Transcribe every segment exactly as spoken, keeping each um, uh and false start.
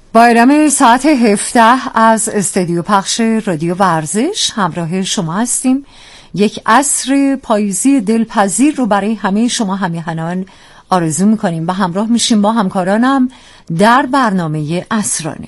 با ادامه ساعت هفده از استودیو پخش رادیو ورزش همراه شما هستیم. یک عصر پاییزی دلپذیر رو برای همه شما همیهنان آرزو میکنیم و همراه میشیم با همکارانم در برنامه عصرانه.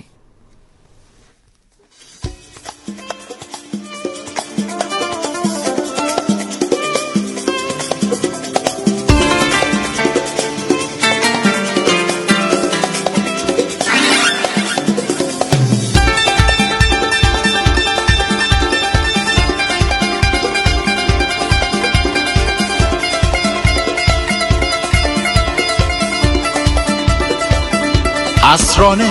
عصرانه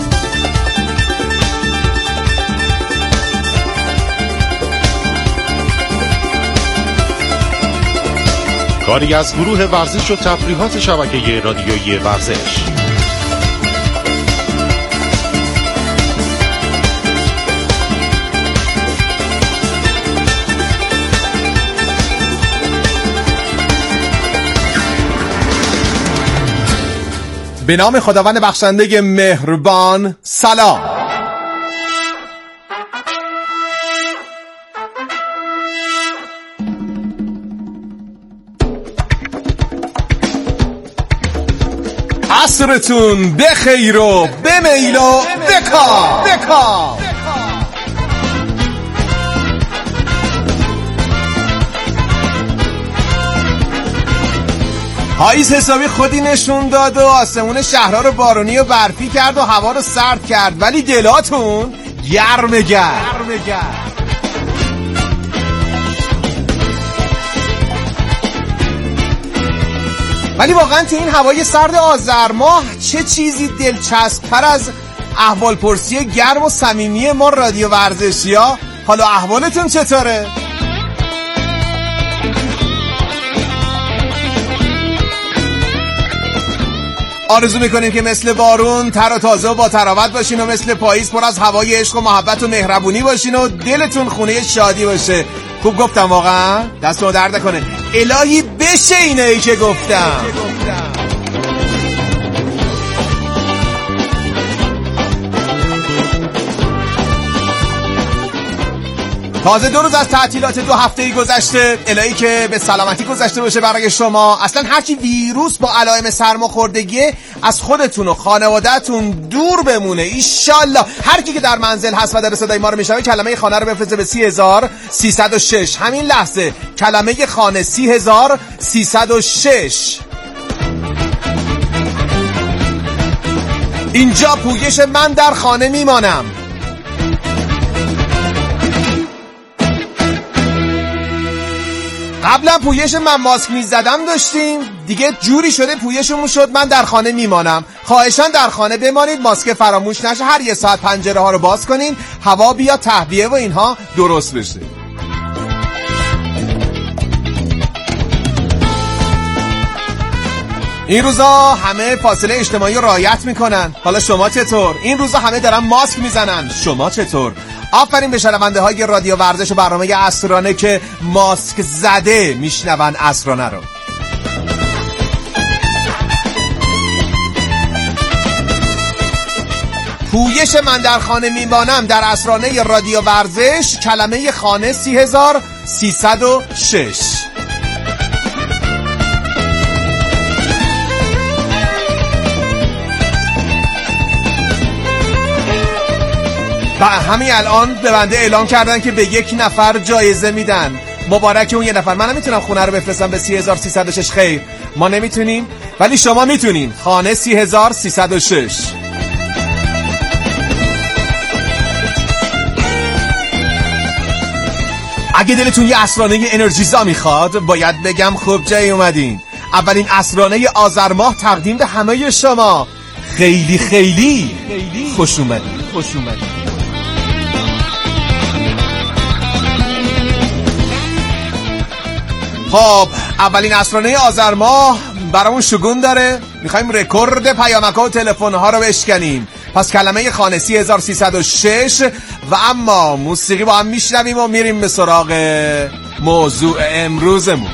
کاری از گروه ورزش و تفریحات شبکه رادیویی ورزش. به نام خداوند بخشنده مهربان. سلام. عصرتون بخیر و بمیل و بکا بکا. پاییز حسابی خودی نشون داد و آسمون شهرها رو بارونی و برفی کرد و هوا رو سرد کرد، ولی دلاتون گرم گرم گرم. ولی واقعا تو این هوای سرد آذر ماه چه چیزی دلچسب‌تر از احوالپرسی گرم و صمیمی ما رادیو ورزشی‌ها؟ حالا احوالتون چطوره؟ آرزو میکنیم که مثل بارون تر و تازه و با تراوت باشین و مثل پاییز پر از هوای عشق و محبت و مهربونی باشین و دلتون خونه شادی باشه. خوب گفتم واقعا؟ دستو درد نکنه. الهی بشه اینایی که گفتم. تازه دو روز از تعطیلات دو هفته‌ای گذشته، الهی که به سلامتی گذشته باشه برای شما. اصلا هرچی ویروس با علائم سرماخوردگی از خودتون و خانواده‌تون دور بمونه ایشالله. هر کی که در منزل هست و در صدای ما رو میشنوه کلمه خانه رو بفرسته به سی هزار سیصد و شش. همین لحظه کلمه خانه سی هزار سیصد و شش. اینجا پویش من در خانه میمانم. قبلا پویش من ماسک میزدم داشتیم، دیگه جوری شده پویشمون شد من در خانه میمانم. خواهشاً در خانه بمانید، ماسک فراموش نشه، هر یه ساعت پنجره ها رو باز کنین، هوا بیا تهویه و اینها درست بشه. این روزا همه فاصله اجتماعی رو رعایت میکنن، حالا شما چطور؟ این روزا همه دارن ماسک میزنن، شما چطور؟ آفرین به شنونده های رادیو ورزش و برنامه عصرانه که ماسک زده میشنون عصرانه رو. پویش من در خانه میمانم در عصرانه رادیو ورزش، کلمه خانه سی هزار سیصد و شش. و همین الان به بنده اعلام کردن که به یک نفر جایزه میدن. مبارک اون یه نفر. من نمیتونم خونه رو بفرستم به سی هزار سیصد و شش. خیر ما نمیتونیم، ولی شما میتونین. خانه سی هزار سیصد و شش. اگه دلتون یه عصرانه انرژیزا میخواد، باید بگم خوب جای اومدین. اولین عصرانه آذر ماه تقدیم به همه شما. خیلی خیلی خوش اومدین. خوش اومدین. خب اولین عصرانه آذر ماه برامون شگون داره. میخوایم رکورد پیامک‌ها و تلفن‌ها رو بشکنیم. پس کلمه خانه سی هزار سیصد و شش و اما موسیقی با هم میشنویم و میریم به سراغ موضوع امروزمون.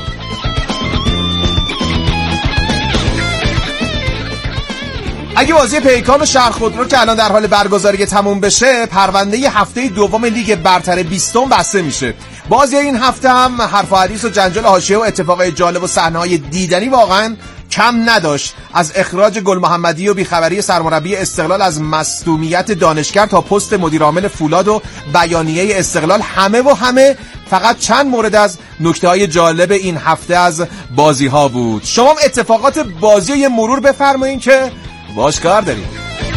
اگه بازی پیکان و شهرخودرو که الان در حال برگزاری تموم بشه، پرونده هفته دوم لیگ برتر بیستم بسته میشه. بازی این هفته هم حرف و حدیث و جنجال حاشیه و اتفاقای جالب و صحنه‌های دیدنی واقعا کم نداشت. از اخراج گل محمدی و بیخبری سرمربی استقلال از مصدومیت دانشگر تا پست مدیرعامل فولاد و بیانیه استقلال، همه و همه فقط چند مورد از نکته‌های جالب این هفته از بازی‌ها بود. شما هم اتفاقات بازی رو یه مرور بفرمایید که باش کار داریم.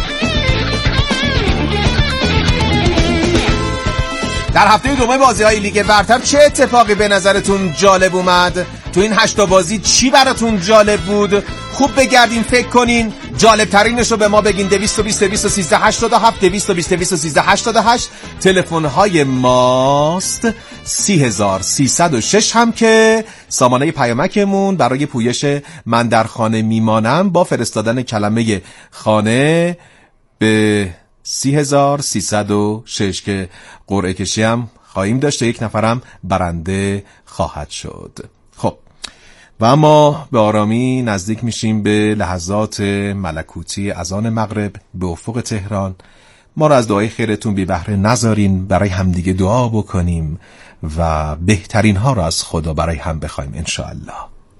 در هفته دوم بازی‌های لیگ برتر چه اتفاقی به نظرتون جالب اومد؟ تو این هشت بازی چی براتون جالب بود؟ خوب بگردین فکر کنین، جالب ترینش رو به ما بگین. دویست و بیست دویست و سیزده هشتاد و هفت دویست و بیست دویست و سیزده هشتاد و هشت تلفن های ماست. سی هزار سیصد و شش هم که سامانه پیامکمون برای پویش من در خانه میمانم با فرستادن کلمه خانه به سی هزار سیصد و شش که قرعه کشی هم خواهیم داشت، یک نفرم برنده خواهد شد. خب و اما به آرامی نزدیک میشیم به لحظات ملکوتی اذان مغرب به افق تهران. ما را از دعای خیرتون بی بهره نذارین، برای همدیگه دعا بکنیم و بهترین ها را از خدا برای هم بخوایم انشاءالله.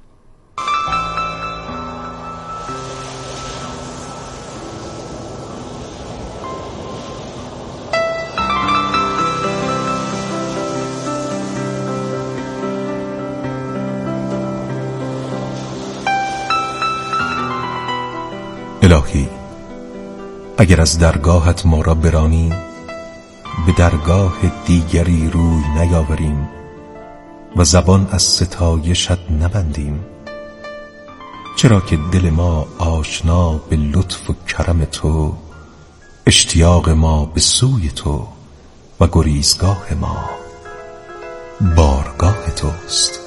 الهی، اگر از درگاهت ما را برانی، به درگاه دیگری روی نیاوریم و زبان از ستایشت نبندیم، چرا که دل ما آشنا به لطف و کرم تو، اشتیاق ما به سوی تو و گریزگاه ما بارگاه توست.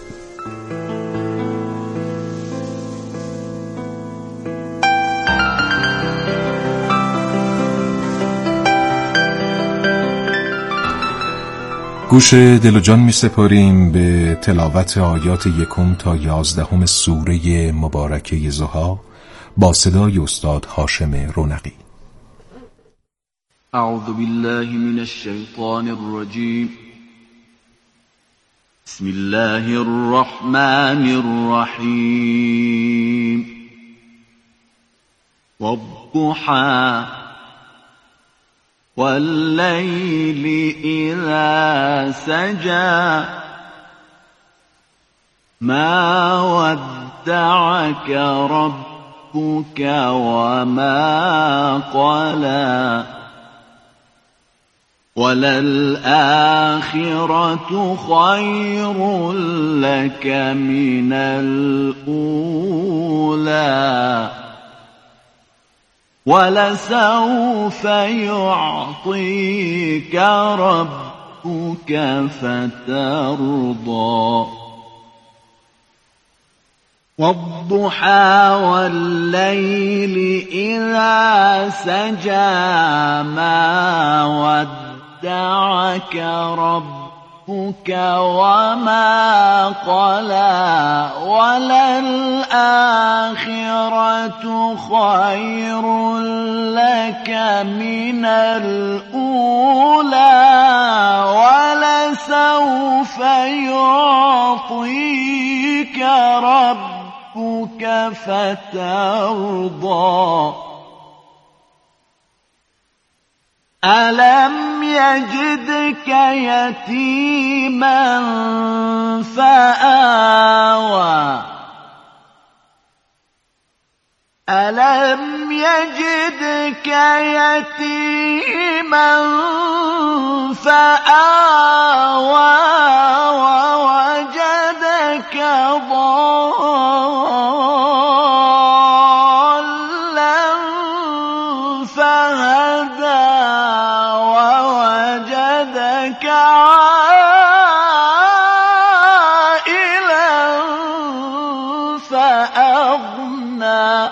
گوش دل و جان می سپاریم به تلاوت آیات یکم تا یازدهم سوره مبارکه ضحی با صدای استاد هاشم رونقی. اعوذ بالله من الشیطان الرجیم. بسم الله الرحمن الرحیم. والضحى والليل إذا سجى ما ودعك ربك وما قلى وللآخرة خير لك من الأولى ولسوف يعطيك ربك فترضى والضحى والليل إذا سجى ما ودعك ربك وما قلى وللآخرة خير لك من الأولى ولسوف يعطيك ربك فترضى ألم يجدك يتيما فآوى ألم يجدك يتيما فآوى ووجدك ضالا فهدى ووجدك عائلا فأغنى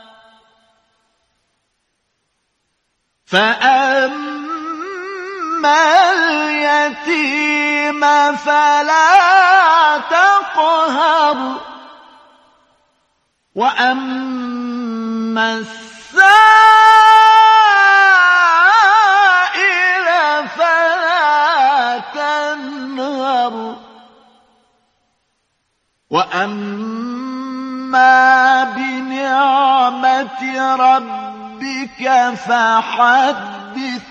فأما اليتيم فلا تقهر وأما فلا تنهر وأما بنعمة ربك فحدث.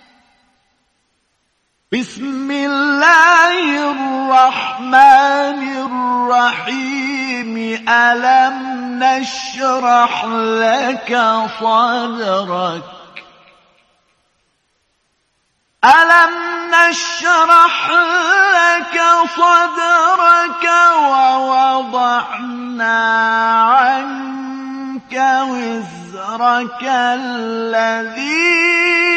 بسم الله الرحمن الرحيم. ألم نشرح لك صدرك ألم نشرح لك صدرك ووضعنا عنك وزرك الذي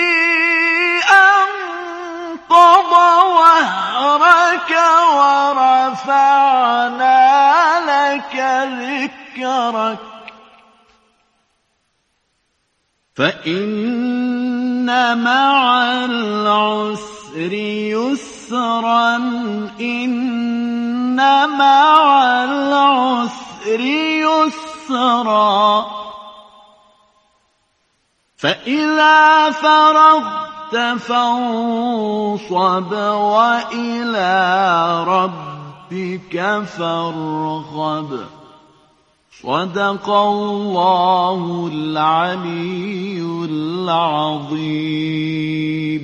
أنقض ظهرك ورفعنا لك ذكرك فإن مع العسر يسرا إن مع العسر يسرا فإذا فرغت فانصب وإلى ربك فارغب. صدق الله العلي العظيم.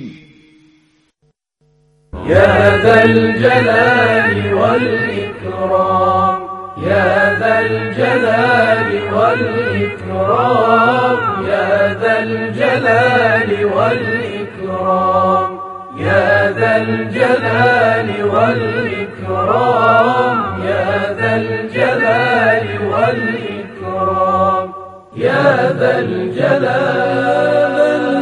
يا ذا الجلال والإكرام يا ذا الجلال والإكرام يا ذا الجلال والإكرام يا ذا الجلال والإكرام يا ذا الجلال والإكرام يا ذا الجلال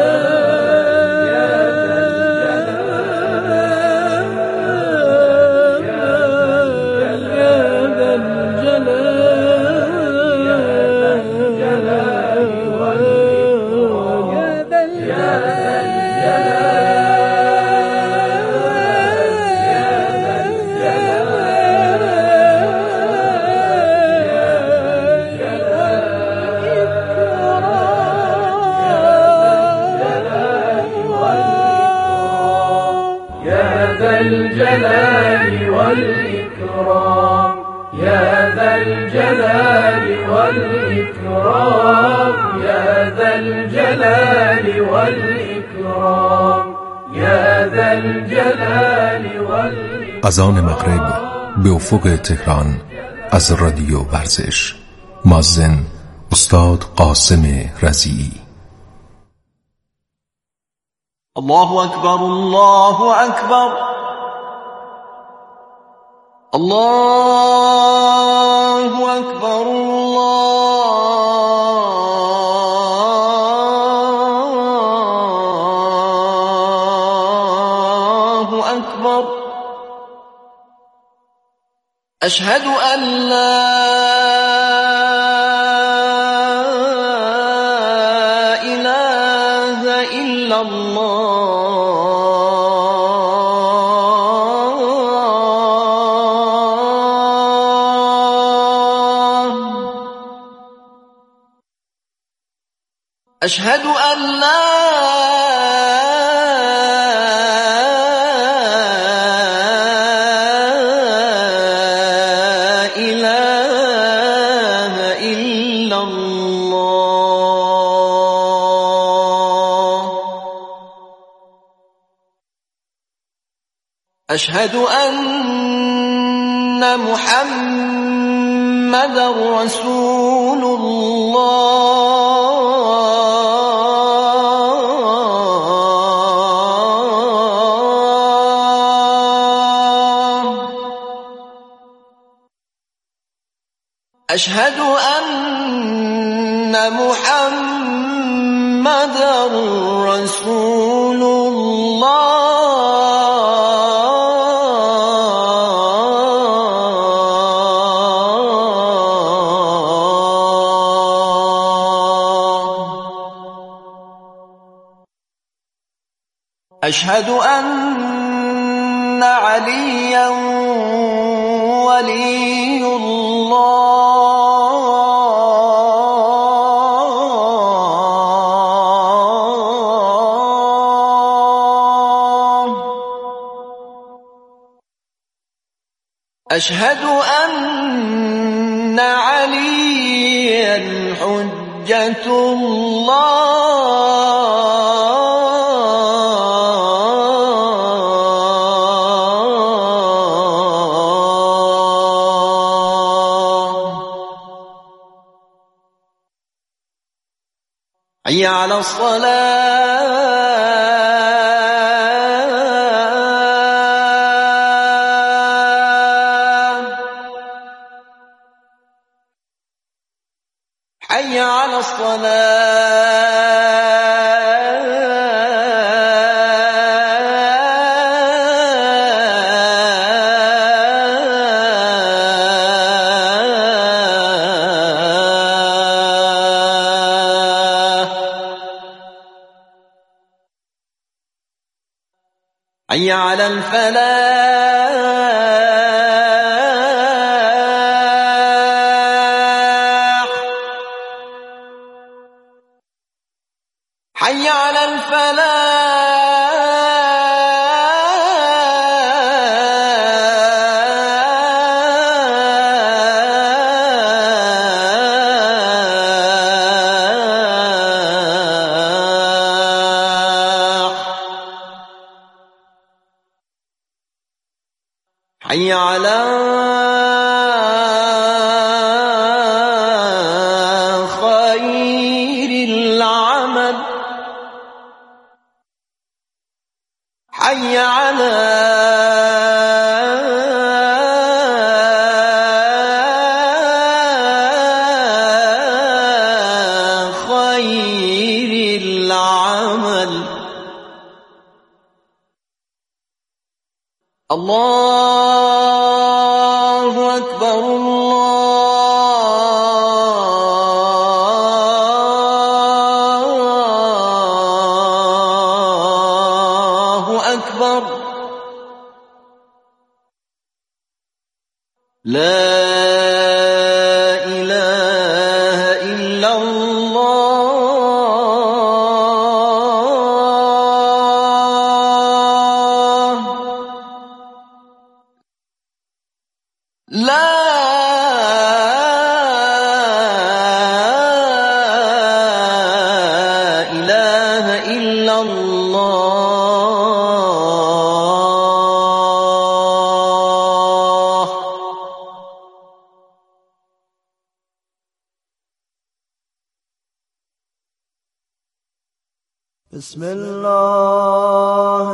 الجلال والإكرام يا ذا الجلال والإكرام يا ذا الجلال والإكرام يا ذا الجلال والإكرام. اذان مغرب به افق تهران از رادیو ورزش. مؤذن استاد قاسم رضیعی. الله أكبر الله أكبر الله أكبر الله أكبر. أشهد أن لا إله إلا الله أشهد أن لا إله إلا الله. أشهد أن محمدا رسول الله. أشهد أن محمدا رسول الله. أشهد أن عليا ولي الله. أشهد أن عليا حجة الله. حي على الصلاة. حي على الصلاة. حي على الفلاح. حي على الفلاح. حي على خير العمل. حي على خير العمل. الله أكبر الله أكبر. لا إله إلا الله. لا إله إلا الله. بسم الله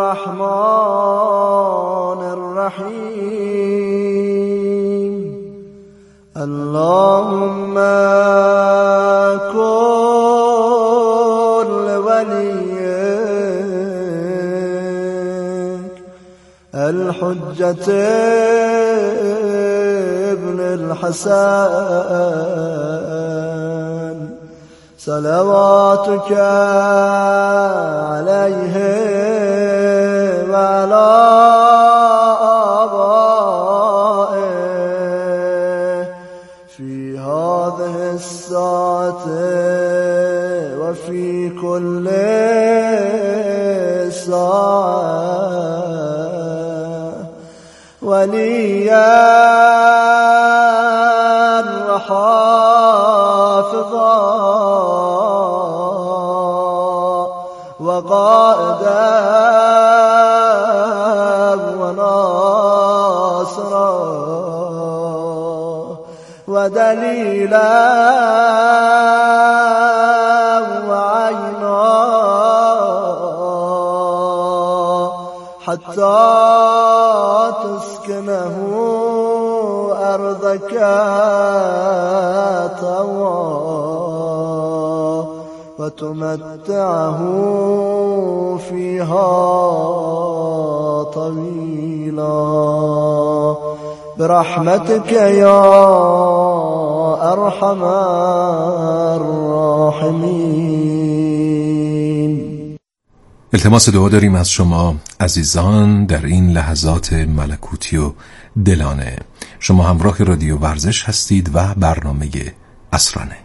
الرحمن الرحيم. اللهم كن لوليك الحجة ابن الحسن صلواتك عليه وعلى آبائه في هذه الساعة وفي كل ساعة وليا وحافظا وقائدا وناصرا ودليلا وعينا حتى تسكنه أرضك طوعا وتمتعه فيها طويلا برحمتك يا أرحم الراحمين. التماس دعا داریم از شما عزیزان در این لحظات ملکوتی و دلانه. شما همراه رادیو ورزش هستید و برنامه اسرانه.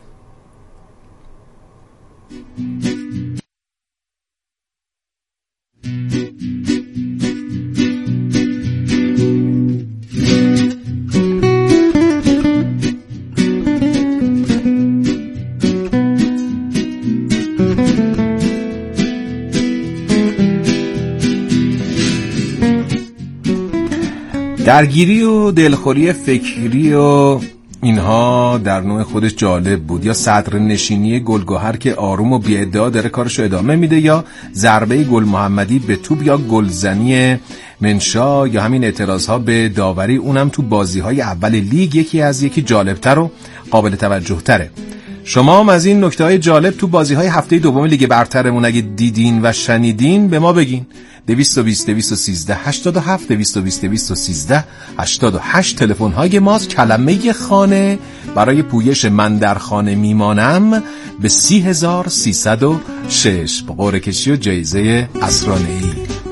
درگیری و دلخوری فکری و اینها در نوع خودش جالب بود. یا صدر نشینی گلگهر که آروم و بی‌ادعا داره کارشو ادامه میده، یا ضربه گل محمدی به توپ، یا گلزنی منشا، یا همین اعتراضها به داوری، اونم تو بازی‌های اول لیگ یکی از یکی جالبتر و قابل توجه تره. شما هم از این نکته‌های جالب تو بازی‌های هفته دوم لیگ برترمون اگه دیدین و شنیدین به ما بگین. دویست و بیست دویست و سیزده هشتاد و هفت دویست و بیست دویست و سیزده هشتاد و هشت تلفن های ماست. کلمه خانه برای پویش من در خانه میمانم به سی هزار سیصد و شش با قرعه کشی و جایزه اسرانه‌ای.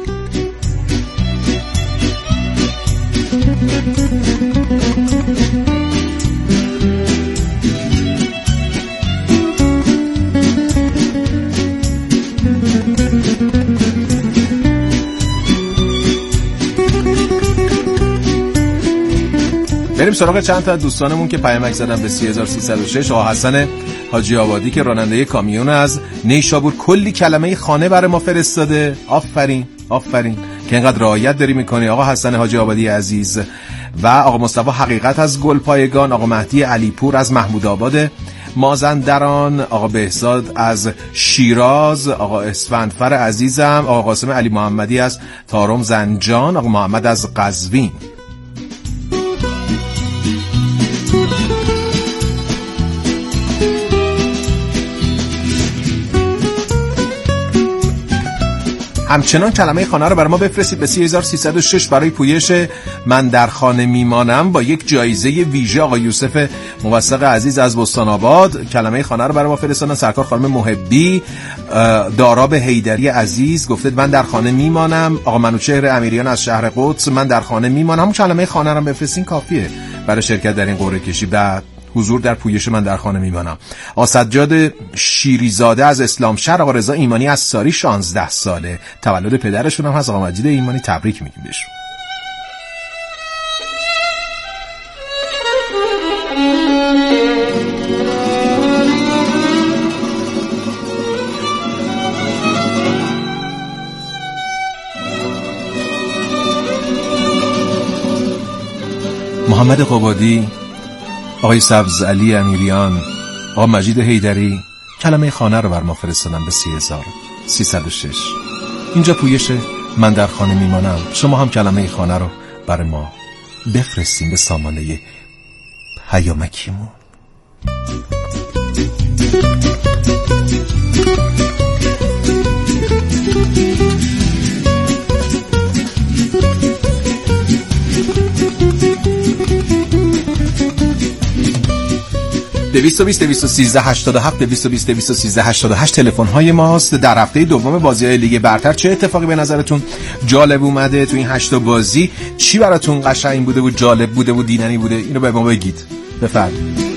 بریم سراغ چند تا دوستانمون که پیامک زدن به سی هزار سیصد و شش. آقا حسن حاجی آبادی که راننده کامیون از نیشابور کلی کلمه خانه برای ما فرستاده. آفرین آفرین که اینقدر رعایت داری میکنی آقا حسن حاجی آبادی عزیز. و آقا مصطفی حقیقت از گلپایگان، آقا مهدی علیپور از محمود آباد مازندران، آقا بهزاد از شیراز، آقا اسفندفر عزیزم، آقا قاسم علی محمدی از تارم زنجان، آقا محمد از قزوین. همچنان کلمه خانه رو برای ما بفرستید به سی هزار سیصد و شش برای پویش من در خانه میمانم با یک جایزه ویژه. آقا یوسف موثق عزیز از بستان آباد کلمه خانه رو برای ما فرستادن. سرکار خانم محبی، داراب حیدری عزیز گفته من در خانه میمانم. آقا منوچهر امیریان از شهر قدس من در خانه میمانم. همون کلمه خانه رو بفرستین کافیه برای شرکت در این قرعه کشی بعد حضور در پویش من در خانه میمانم. آقا سجاد شیریزاده از اسلام شهر، آقا رضا ایمانی از ساری شانزده ساله تولد پدرشون هم هست. آقا مجید ایمانی تبریک میگیم بهشون. محمد قبادی، آقای سبز علی امیریان، آقا مجید حیدری کلمه خانه رو بر ما فرستادن به سی هزار سیصد و شش. اینجا پویش من در خانه میمانم. شما هم کلمه خانه رو برای ما بفرستین به سامانه پیامکیمون. دویست و بیست دویست و سیزده هشتاد و هفت دویست و بیست دویست و سیزده هشتاد و هشت تلفن های ماست. در هفته دوم بازی‌های لیگ برتر چه اتفاقی به نظرتون جالب اومده تو این هشت بازی؟ چی براتون قشنگ بوده و جالب بوده و دیدنی بوده؟ اینو به ما بگید. بفرمایید.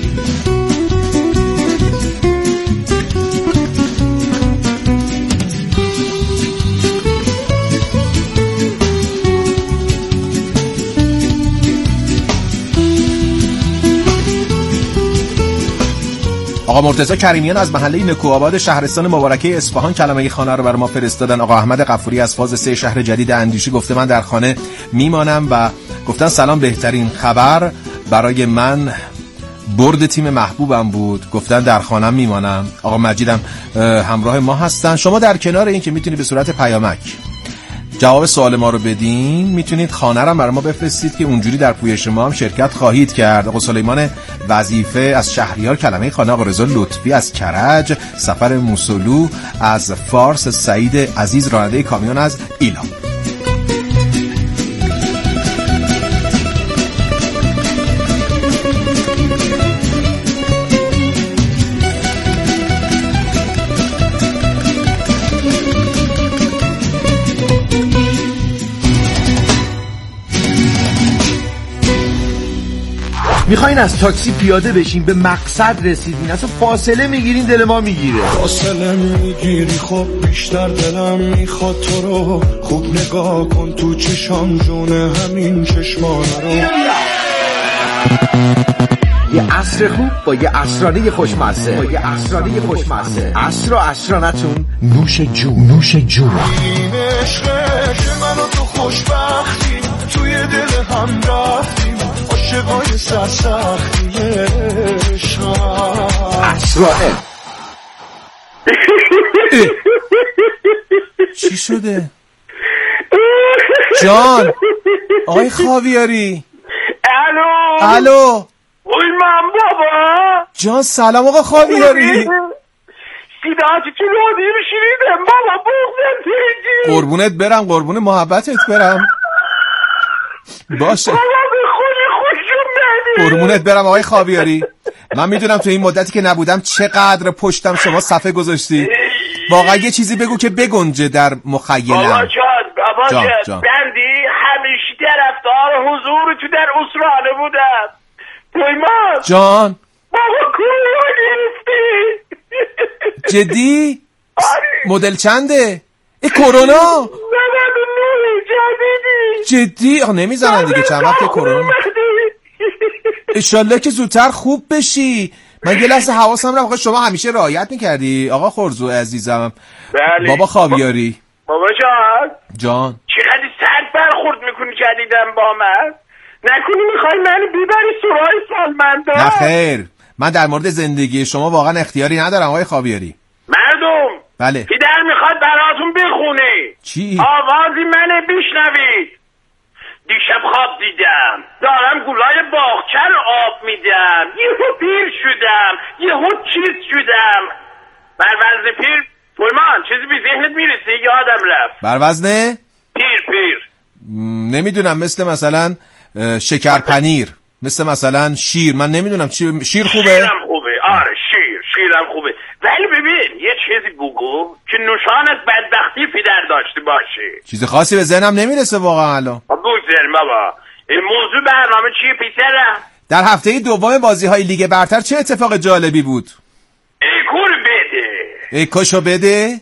آقا مرتضی کریمیان از محله نکوآباد شهرستان مبارکه اصفهان کلمه خانه رو بر ما فرستادن. آقا احمد غفوری از فاز سه شهر جدید اندیشی گفته من در خانه میمانم و گفتن سلام، بهترین خبر برای من برد تیم محبوبم بود، گفتن در خانه میمانم. آقا مجیدم همراه ما هستن. شما در کنار این که میتونید به صورت پیامک جواب سوال ما رو بدین، میتونید خانه رو برای ما بفرستید که اونجوری در پویش ما هم شرکت خواهید کرد. آقا سلیمان وظیفه از شهریار کلمه خانه، آقا رضا لطفی از کرج، سفر موسولو از فارس، سعید عزیز راننده کامیون از ایلام. میخواین از تاکسی پیاده بشین به مقصد رسیدین، اصلا فاصله میگیرین دل ما میگیره. فاصله میگیری خب بیشتر دلم میخواد تو رو خوب نگاه کن تو چشام جونه همین چشمانه رو. یه عصر خوب با یه عصرانه خوشمزه، با یه عصرانه خوشمزه. عصر و عصرانتون نوش جون، نوش جون. این عشقه که منو تو خوشبختی توی دل هم رفتیم عاشقای سرسختی عشق. اسرائیل چی شده؟ جان آقای خاویاری. الو الو اوی من بابا جان سلام آقا خاویاری. صدات تو رادیو شنیدم بابا بغضم تیجی. قربونت برم قربون محبتت برم. باشه بابا به خودی خوشم ندی. قربونت برم آقای خاویاری. من میدونم تو این مدتی که نبودم چقدر پشتم شما صفحه گذاشتی. واقعا یه چیزی بگو که بگنجه در مخیلم. بابا جان بابا جان, جان. جان. بندی همیشه طرفدار حضور تو در اسرانه بودم. پیمان جان بابا کرونا گرفتی. جدی؟ آره مدل چنده؟ ای کرونا نود و نه جدیدی. جدی؟ آخه نمیزنن دیگه چند وقت کرونا. انشالله که زودتر خوب بشی. من یه لحظه حواسم رفت. شما همیشه رعایت میکردی آقا خورزو عزیزم. بله بابا خاویاری. بابا جان جان چقدر سرد برخورد میکنی جدیدم با من؟ نکنی میخوای منو ببری سرای سالمندان؟ نه خیر من در مورد زندگی شما واقعا اختیاری ندارم آقای خاویاری. مردم بله پدر میخواد براتون بخونه. چی؟ آوازی منو بشنوید. دیشب خواب دیدم دارم گلای باغچه آب میدم. یهو پیر شدم یهو چیز شدم. بر وزن پیر فرمان چیزی به ذهنت میرسه؟ یادم رفت. بر وزن پیر پیر م... نمیدونم مثل مثلا شکر پنیر مثل مثلا شیر. من نمیدونم چی شیر خوبه؟ شیرم خوبه آره شیر شیرم خوبه. ولی ببین یه چیزی بگو که نشان از بدبختی پدر داشته باشه. چیز خاصی به ذهنم نمیرسه واقعا الان. بگذاریم بابا. این موضوع برنامه چیه پیترم؟ در هفته دوم بازی های لیگ برتر چه اتفاق جالبی بود؟ ایکور بده ایکوشو بده.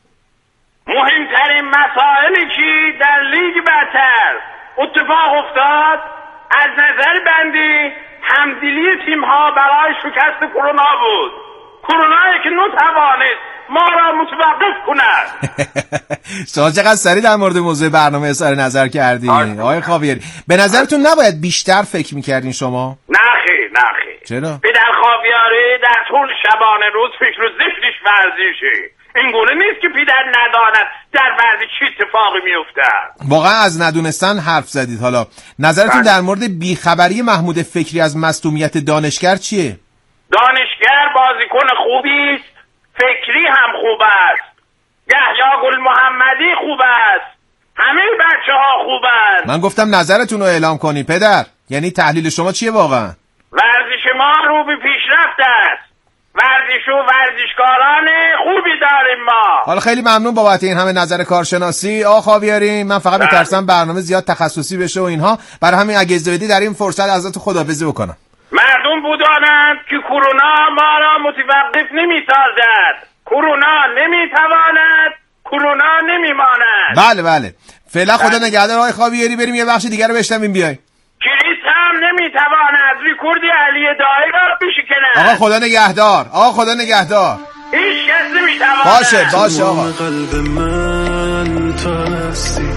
مهمترین مسائلی که در لیگ برتر اتفاق افتاد از نظر بندی همدلی تیم ها برای شکست کرونا بود. کرونایی که نتوانست ما را متوقف کند. شما چقدر سریع در مورد موضوع برنامه اظهار نظر کردین آقای خاویاری. به نظرتون نباید بیشتر فکر میکردین شما؟ نه خیر نه خیر. چرا؟ پدر خاویاری در طول شبانه روز فکر و ذکرش ورزشه. این گونه نیست که پدر نداند در ورزش چه اتفاقی میافتد. واقعا از ندونستن حرف زدید. حالا نظرتون در مورد بیخبری محمود فکری از مصدومیت دانشگر چیه؟ دانشگر بازیکن خوبی است. فکری هم خوب است. یحیی گل محمدی خوب است. همه بچه ها خوب است. من گفتم نظرتون رو اعلام کنی پدر. یعنی تحلیل شما چیه واقعا؟ ورزش ما رو به پیشرفت است. ورزش و ورزشکاران خوبی داریم ما. حالا خیلی ممنون بابت این همه نظر کارشناسی آقا خاویاری. من فقط میترسم برنامه زیاد تخصصی بشه و اینها. برای همین اگه اجازه بدید در این فرصت ازتون خداحافظی بکنم. مردم بدانند که کرونا ما را متوقف نمی‌سازد. کرونا نمیتواند، کرونا نمیماند. بله بله. فعلا خدا نگهدار آقای خاویاری. بریم یه بخش دیگه رو بشنویم بیای. کریس هم نمیتواند ریکورد علی دایی را بشکند. آقا خدا نگهدار. آقا خدا نگهدار. هیچ کس نمیتواند. باشه باشه آقا. قلب من تو هستی،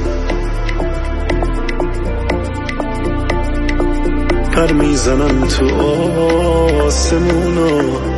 پر میزنم تو آسمونا،